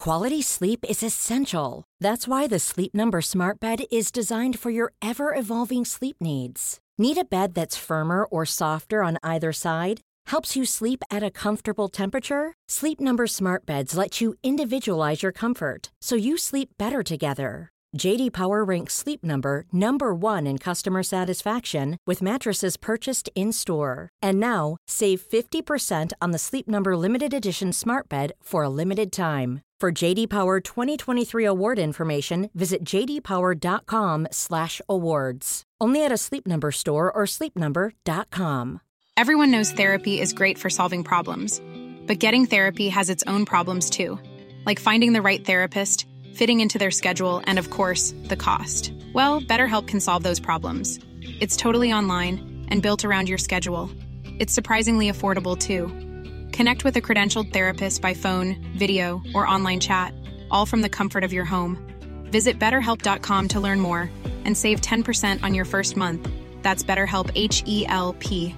Quality sleep is essential. That's why the Sleep Number Smart Bed is designed for your ever-evolving sleep needs. Need a bed that's firmer or softer on either side? Helps you sleep at a comfortable temperature? Sleep Number Smart Beds let you individualize your comfort, so you sleep better together. J.D. Power ranks Sleep Number number 1 in customer satisfaction with mattresses purchased in-store. And now, save 50% on the Sleep Number Limited Edition Smart Bed for a limited time. For J.D. Power 2023 award information, visit jdpower.com/awards. Only at a Sleep Number store or sleepnumber.com. Everyone knows therapy is great for solving problems, but getting therapy has its own problems too, like finding the right therapist, fitting into their schedule, and of course, the cost. Well, BetterHelp can solve those problems. It's totally online and built around your schedule. It's surprisingly affordable too. Connect with a credentialed therapist by phone, video, or online chat, all from the comfort of your home. Visit BetterHelp.com to learn more and save 10% on your first month. That's BetterHelp, H-E-L-P.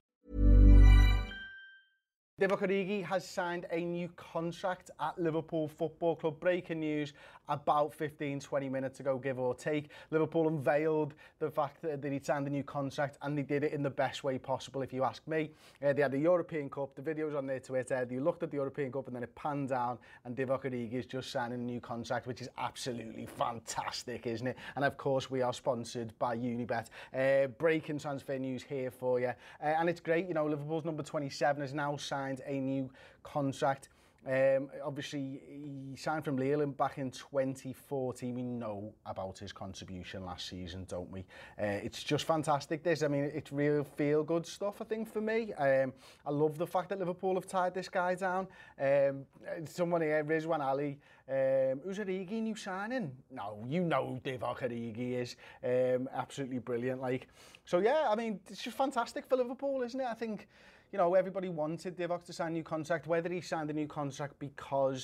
Divock Origi has signed a new contract at Liverpool Football Club. Breaking news about 15-20 minutes ago, give or take. Liverpool unveiled the fact that he'd signed a new contract, and they did it in the best way possible, if you ask me. They had the European Cup, the videos on their Twitter. They looked at the European Cup and then it panned down, and Divock Origi is just signing a new contract, which is absolutely fantastic, isn't it? And of course, we are sponsored by Unibet. Breaking transfer news here for you. And it's great, you know, Liverpool's number 27 has now signed a new contract. Obviously, he signed from Lille back in 2014. We know about his contribution last season, don't we? It's just fantastic, this. I mean, it's real feel-good stuff, I think, for me. I love the fact that Liverpool have tied this guy down. Someone here, Rizwan Ali, who's Origi new signing? No, you know who Divock Origi is. Absolutely brilliant. So, yeah, I mean, it's just fantastic for Liverpool, isn't it? I think, you know, everybody wanted Divock to sign a new contract, whether he signed a new contract because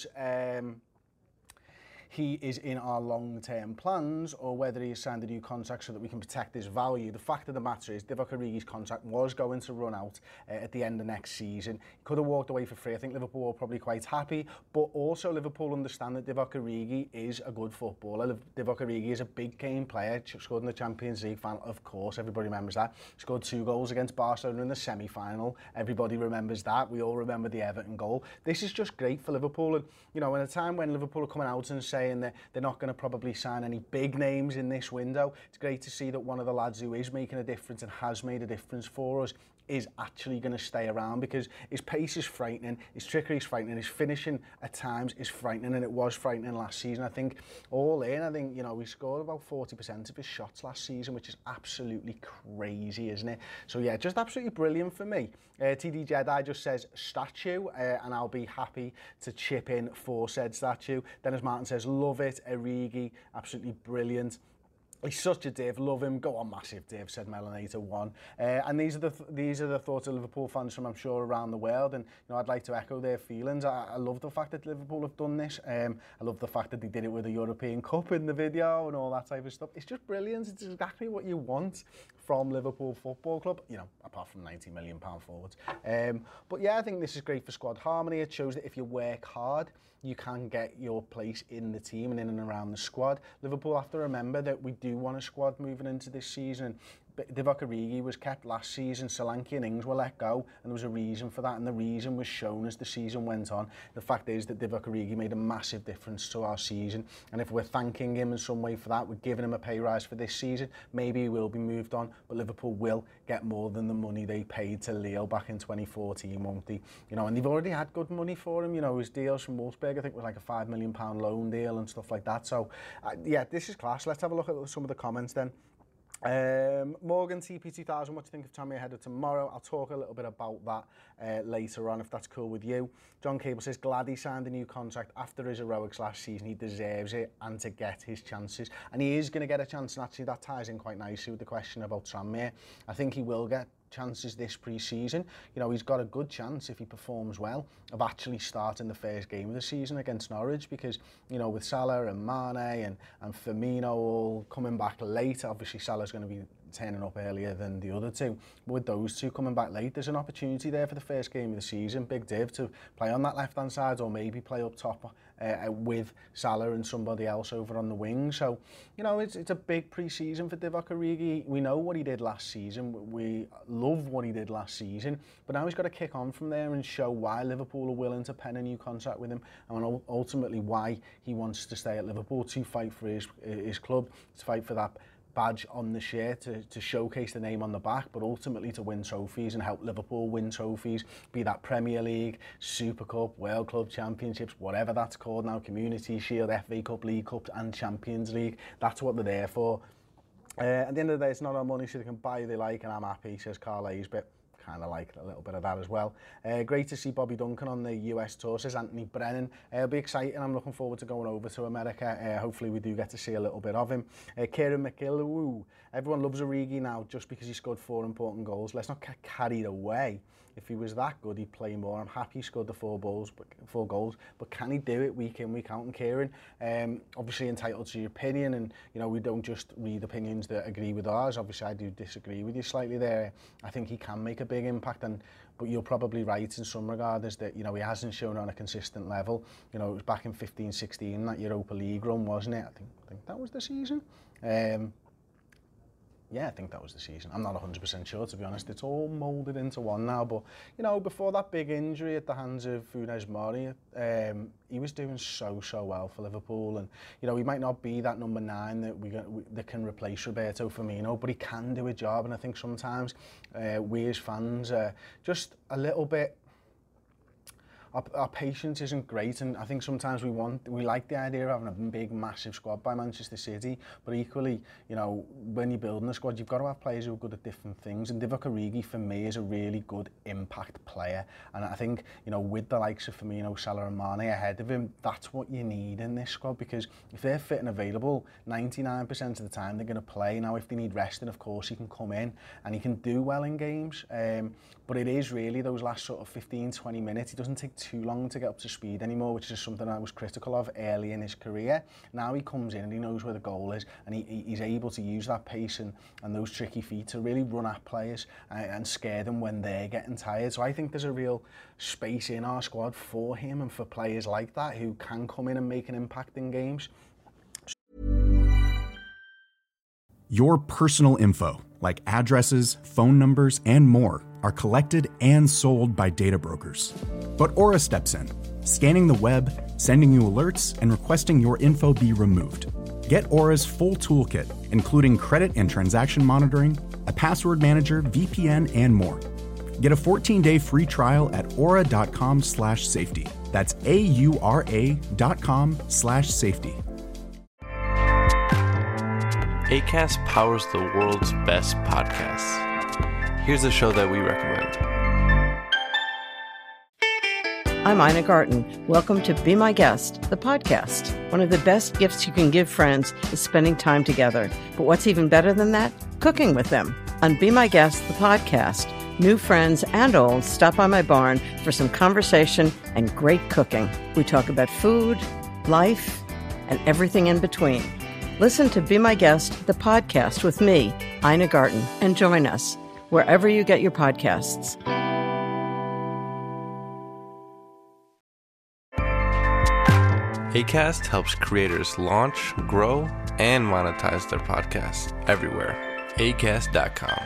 he is in our long-term plans or whether he has signed a new contract so that we can protect his value. The fact of the matter is Divock Origi's contract was going to run out at the end of next season. He could have walked away for free. I think Liverpool were probably quite happy, but also Liverpool understand that Divock Origi is a good footballer. Divock Origi is a big game player, scored in the Champions League final, of course, everybody remembers that. Scored 2 goals against Barcelona in the semi-final. Everybody remembers that. We all remember the Everton goal. This is just great for Liverpool. And, you know, in a time when Liverpool are coming out and saying that they're not going to probably sign any big names in this window, it's great to see that one of the lads who is making a difference and has made a difference for us is actually going to stay around, because his pace is frightening, his trickery is frightening, his finishing at times is frightening, and it was frightening last season. I think all in, you know, we scored about 40% of his shots last season, which is absolutely crazy, isn't it? So yeah, just absolutely brilliant for me. TD Jedi just says statue, and I'll be happy to chip in for said statue. Dennis Martin says love it, Origi, absolutely brilliant. He's such a div, love him. Go on, massive div, said Melanator1. And these are the thoughts of Liverpool fans from, I'm sure, around the world. And, you know, I'd like to echo their feelings. I love the fact that Liverpool have done this. I love the fact that they did it with the European Cup in the video and all that type of stuff. It's just brilliant. It's exactly what you want from Liverpool Football Club, you know, apart from £90 million forwards. But yeah, I think this is great for squad harmony. It shows that if you work hard, you can get your place in the team and in and around the squad. Liverpool have to remember that we do want a squad moving into this season. Divock Origi was kept last season, Solanke and Ings were let go, and there was a reason for that, and the reason was shown as the season went on. The fact is that Divock Origi made a massive difference to our season, and if we're thanking him in some way for that, we're giving him a pay rise for this season, maybe he will be moved on, but Liverpool will get more than the money they paid to Leo back in 2014, won't they? You know, and they've already had good money for him. You know, his deals from Wolfsburg, I think, was like a £5 million loan deal and stuff like that. So, yeah, this is class. Let's have a look at some of the comments then. Morgan TP2000, what do you think of Tammy ahead of tomorrow? I'll talk a little bit about that later on, if that's cool with you. John Cable says, glad he signed a new contract after his heroics last season. He deserves it, and to get his chances. And he is going to get a chance, and actually that ties in quite nicely with the question about Tranmere. I think he will get chances this pre-season. You know, he's got a good chance, if he performs well, of actually starting the first game of the season against Norwich, because, you know, with Salah and Mane and Firmino all coming back late, obviously Salah's going to be turning up earlier than the other two. But with those two coming back late, there's an opportunity there for the first game of the season. Big Div to play on that left-hand side, or maybe play up top with Salah and somebody else over on the wing. So, you know, it's a big pre-season for Divock Origi. We know what he did last season. We love what he did last season. But now he's got to kick on from there and show why Liverpool are willing to pen a new contract with him, and ultimately why he wants to stay at Liverpool, to fight for his club, to fight for that badge on the shirt, to showcase the name on the back, but ultimately to win trophies and help Liverpool win trophies, be that Premier League, Super Cup, World Club Championships, whatever that's called now, Community Shield, FA Cup, League Cup and Champions League. That's what they're there for. At the end of the day, it's not our money, so they can buy who they like, and I'm happy, says Carl Aysbert. Kind of like a little bit of that as well. Great to see Bobby Duncan on the US tour, says Anthony Brennan. It'll be exciting. I'm looking forward to going over to America. Hopefully we do get to see a little bit of him. Kieran McKilloo. Everyone loves Origi now just because he scored 4 important goals. Let's not get carried away. If he was that good, he'd play more. I'm happy he scored the 4 goals, but can he do it week in, week out? And Kieran, obviously entitled to your opinion, and you know, we don't just read opinions that agree with ours. Obviously, I do disagree with you slightly there. I think he can make a big impact, but you're probably right in some regard, is that, you know, he hasn't shown on a consistent level. You know, it was back in 15-16, that Europa League run, wasn't it? I think that was the season. Yeah, I think that was the season. I'm not 100% sure, to be honest. It's all moulded into one now. But, you know, before that big injury at the hands of Funes Mori, he was doing so well for Liverpool. And, you know, he might not be that number 9 that can replace Roberto Firmino, but he can do a job. And I think sometimes we as fans just a little bit... Our patience isn't great, and I think sometimes we like the idea of having a big, massive squad by Manchester City, but equally, you know, when you're building a squad, you've got to have players who are good at different things, and Divock Origi, for me, is a really good impact player, and I think, you know, with the likes of Firmino, Salah and Mane ahead of him, that's what you need in this squad, because if they're fit and available, 99% of the time they're going to play. Now, if they need resting, of course, he can come in, and he can do well in games, but it is really those last sort of 15-20 minutes. He doesn't take too long to get up to speed anymore, which is something I was critical of early in his career. Now he comes in and he knows where the goal is, and he's able to use that pace and those tricky feet to really run at players and scare them when they're getting tired. So I think there's a real space in our squad for him and for players like that who can come in and make an impact in games. Your personal info, like addresses, phone numbers, and more, are collected and sold by data brokers. But Aura steps in, scanning the web, sending you alerts, and requesting your info be removed. Get Aura's full toolkit, including credit and transaction monitoring, a password manager, VPN, and more. Get a 14-day free trial at aura.com/safety. That's AURA.com/safety. Acast powers the world's best podcasts. Here's a show that we recommend. I'm Ina Garten. Welcome to Be My Guest, the podcast. One of the best gifts you can give friends is spending time together. But what's even better than that? Cooking with them. On Be My Guest, the podcast, new friends and old stop by my barn for some conversation and great cooking. We talk about food, life, and everything in between. Listen to Be My Guest, the podcast with me, Ina Garten, and join us wherever you get your podcasts. Acast helps creators launch, grow, and monetize their podcasts everywhere. Acast.com.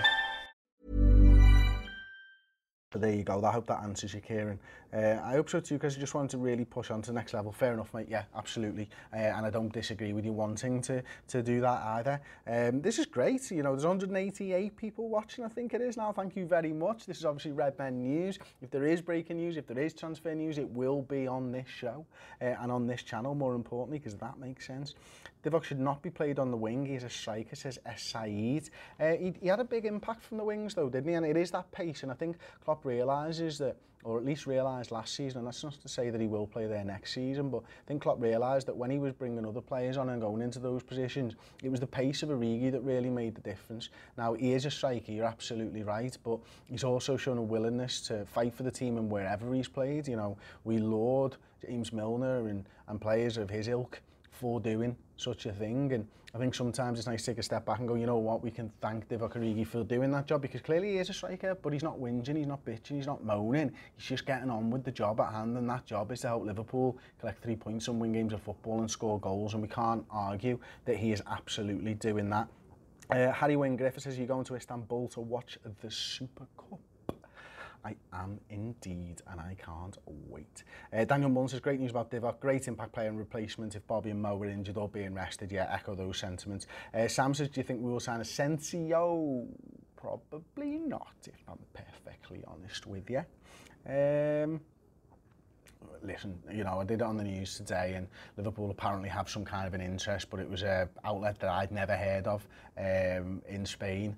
But there you go. I hope that answers you, Kieran. I hope so too, because I just wanted to really push on to the next level. Fair enough, mate. Yeah, absolutely. And I don't disagree with you wanting to do that either. This is great. You know, there's 188 people watching, I think it is now. Thank you very much. This is obviously Red Men News. If there is breaking news, if there is transfer news, it will be on this show and on this channel, more importantly, because that makes sense. Divock should not be played on the wing. He's a striker, says S. Saeed. He had a big impact from the wings, though, didn't he? And it is that pace. And I think Klopp realises that, or at least realised last season, and that's not to say that he will play there next season, but I think Klopp realised that when he was bringing other players on and going into those positions, it was the pace of Origi that really made the difference. Now, he is a striker, you're absolutely right, but he's also shown a willingness to fight for the team and wherever he's played. You know, we laud James Milner and players of his ilk for doing such a thing. And I think sometimes it's nice to take a step back and go, you know what, we can thank Divock Origi for doing that job, because clearly he is a striker, but he's not whinging, he's not bitching, he's not moaning. He's just getting on with the job at hand, and that job is to help Liverpool collect 3 points and win games of football and score goals, and we can't argue that he is absolutely doing that. Harry Wayne Griffith says, you're going to Istanbul to watch the Super Cup. I am indeed, and I can't wait. Daniel Munn says, great news about Divock, great impact player and replacement if Bobby and Mo were injured or being rested. Yeah, echo those sentiments. Sam says, do you think we will sign Asensio? Probably not, if I'm perfectly honest with you. Listen, you know, I did it on the news today, and Liverpool apparently have some kind of an interest, but it was an outlet that I'd never heard of in Spain.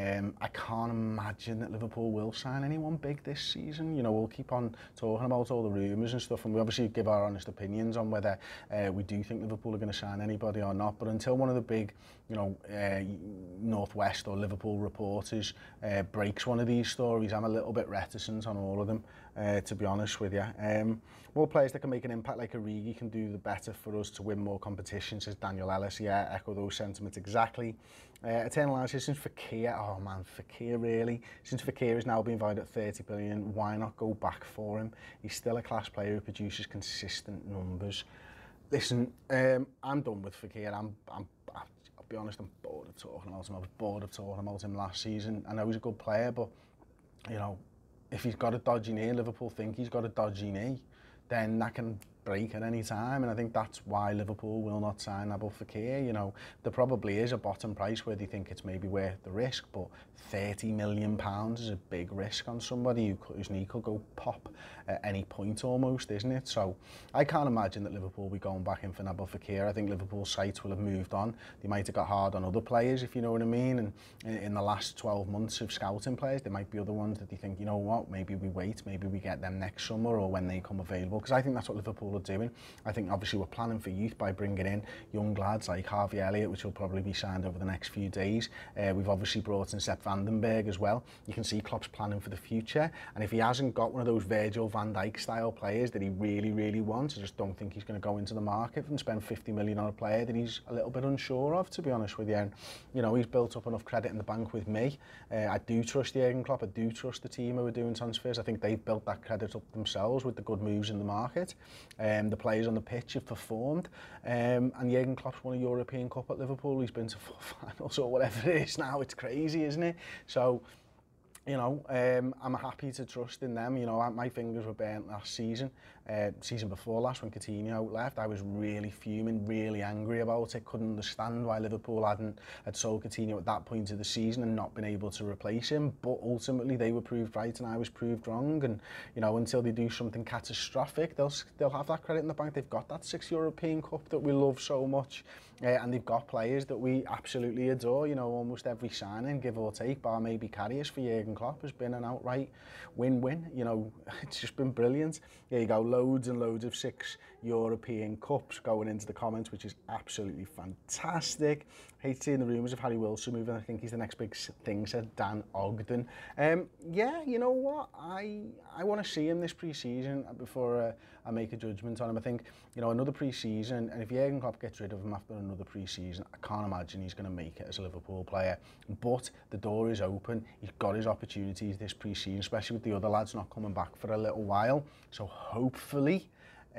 I can't imagine that Liverpool will sign anyone big this season. You know, we'll keep on talking about all the rumours and stuff, and we obviously give our honest opinions on whether we do think Liverpool are going to sign anybody or not. But until one of the big, you know, Northwest or Liverpool reporters breaks one of these stories, I'm a little bit reticent on all of them, to be honest with you. More players that can make an impact like Origi can do the better for us to win more competition, says Daniel Ellis. Yeah, echo those sentiments exactly. Eternal Eyes says, since Fekir, oh man, Fekir really, since Fekir is now being valued at 30 billion, why not go back for him? He's still a class player who produces consistent numbers. Listen, I'm done with Fekir. I'll be honest, I'm bored of talking about him. I was bored of talking about him last season. I know he's a good player, but, you know, if he's got a dodgy knee, Liverpool think he's got a dodgy knee, then that can break at any time, and I think that's why Liverpool will not sign Nabil Fekir. You know, there probably is a bottom price where they think it's maybe worth the risk, but £30 million is a big risk on somebody whose knee could go pop at any point almost, isn't it? So I can't imagine that Liverpool will be going back in for Nabil Fekir. I think Liverpool's sights will have moved on. They might have got hard on other players, if you know what I mean, and in the last 12 months of scouting players, there might be other ones that they think, you know what, maybe we wait, maybe we get them next summer or when they come available, because I think that's what Liverpool are doing. I think obviously we're planning for youth by bringing in young lads like Harvey Elliott, which will probably be signed over the next few days. We've obviously brought in Sepp Vandenberg as well. You can see Klopp's planning for the future, and if he hasn't got one of those Virgil van Dijk style players that he really, really wants, I just don't think he's going to go into the market and spend 50 million on a player that he's a little bit unsure of, to be honest with you. And, you know, he's built up enough credit in the bank with me. I do trust Jurgen Klopp. I do trust the team who are doing transfers. I think they've built that credit up themselves with the good moves in the market. The players on the pitch have performed, and Jurgen Klopp's won a European Cup at Liverpool. He's been to 4 finals or whatever it is now. It's crazy, isn't it? So, you know, I'm happy to trust in them. You know, my fingers were burnt last season, season before last when Coutinho left. I was really fuming, really angry about it. Couldn't understand why Liverpool had sold Coutinho at that point of the season and not been able to replace him. But ultimately, they were proved right and I was proved wrong. And, you know, until they do something catastrophic, they'll have that credit in the bank. They've got that 6th European Cup that we love so much. And they've got players that we absolutely adore. You know, almost every signing, give or take, bar maybe Karius for Jurgen Klopp, has been an outright win-win. You know, it's just been brilliant. There you go, loads and loads of 6 European Cups going into the comments, which is absolutely fantastic. Hate seeing the rumours of Harry Wilson moving. I think he's the next big thing, said Dan Ogden. Yeah, you know what? I want to see him this pre-season before I make a judgment on him. I think, you know, another pre-season, and if Jurgen Klopp gets rid of him after another pre-season, I can't imagine he's going to make it as a Liverpool player. But the door is open. He's got his opportunities this pre-season, especially with the other lads not coming back for a little while. So hopefully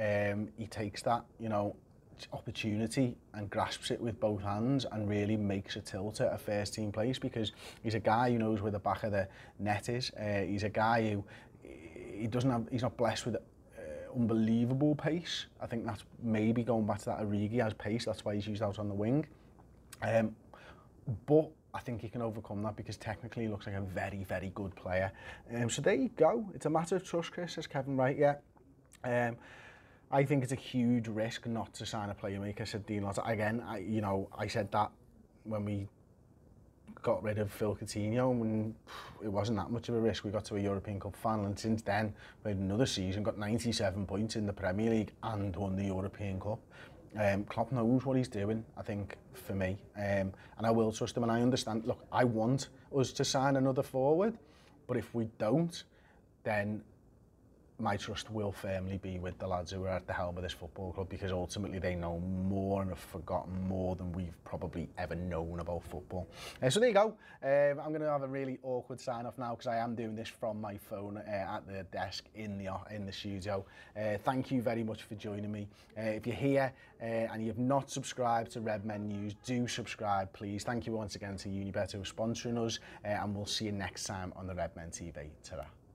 he takes that, you know, opportunity and grasps it with both hands and really makes a tilt at a first team place, because he's a guy who knows where the back of the net is. He's a guy who he's not blessed with unbelievable pace. I think that's maybe going back to that Origi has pace, that's why he's used out on the wing. But I think he can overcome that because technically he looks like a very, very good player. So there you go. It's a matter of trust, Chris, says Kevin Wright. Yeah. I think it's a huge risk not to sign a playmaker, said Dean Lott. Again, I said that when we got rid of Phil Coutinho, and it wasn't that much of a risk. We got to a European Cup final, and since then we had another season, got 97 points in the Premier League and won the European Cup. Klopp knows what he's doing, I think, for me, and I will trust him. And I understand, look, I want us to sign another forward, but if we don't, then my trust will firmly be with the lads who are at the helm of this football club, because ultimately they know more and have forgotten more than we've probably ever known about football. So there you go. I'm going to have a really awkward sign off now, because I am doing this from my phone at the desk in the studio. Thank you very much for joining me. If you're here and you have not subscribed to Redmen News, do subscribe, please. Thank you once again to Unibet who are sponsoring us, and we'll see you next time on the Redmen TV. Ta-ra.